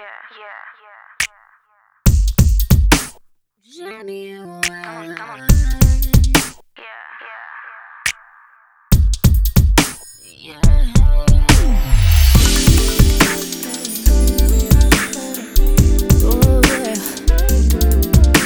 Genuine. Come on. Yeah. Oh, yeah.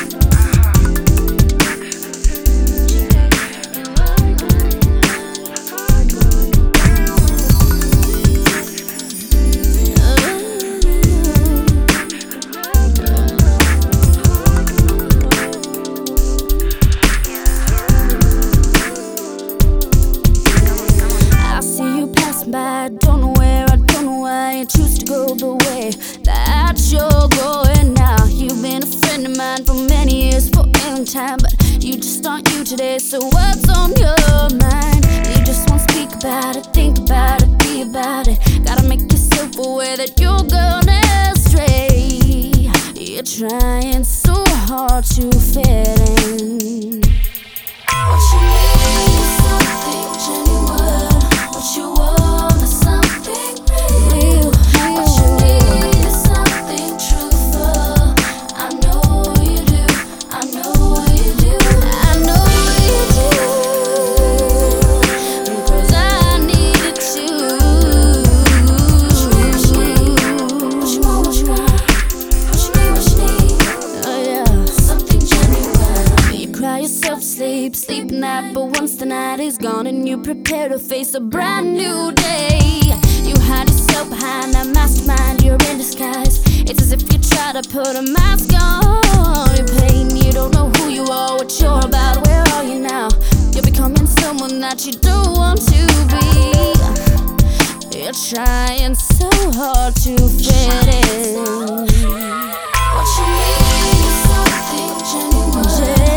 I see you passing by, don't know where, I don't know why you choose to go the way that you're going now. You've been a friend of mine for many years, for a long time, but you just aren't you today. So what's on your mind? You just won't speak about it, think about it, be about it. Gotta make yourself aware that you're gonna stray. You're trying so hard to fit in. What you need is something genuine. What you want is something real. What you need is something truthful. I know you do. I know you do. I know you do. Because I need it too. What you need? What you want? What you want? What you need? What you need? Oh yeah. Something genuine. You cry yourself to sleep, sleep at night, but once the night is gone and you prepare to face a brand new day, you hide yourself behind that mastermind, you're in disguise. It's as if you try to put a mask on your pain. You don't know who you are, what you're about, where are you now? You're becoming someone that you don't want to be. You're trying so hard to fit in. What you need is something genuine.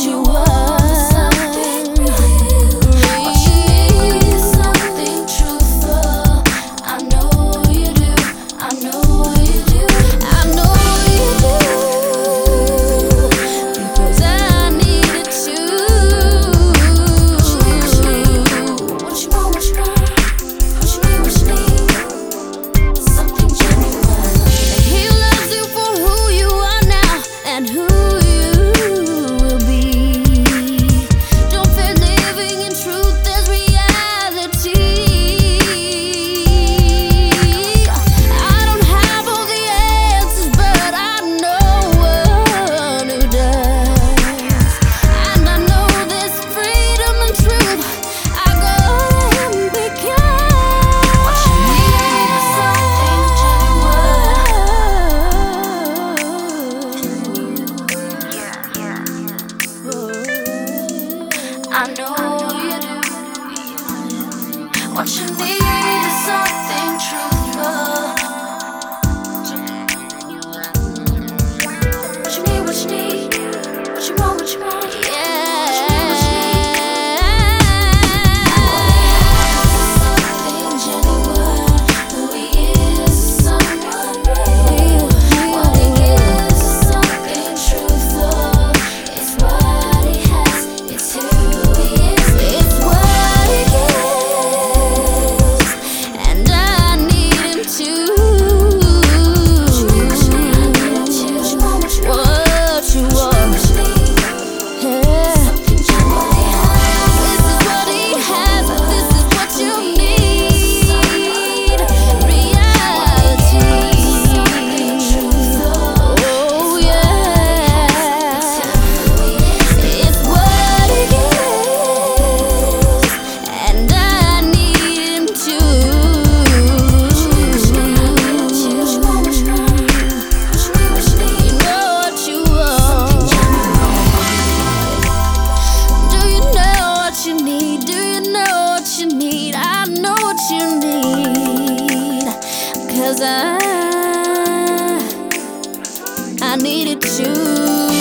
I know you do. What you need is something truthful. What you need, what you need, what you want, what you want. Cause I need it too.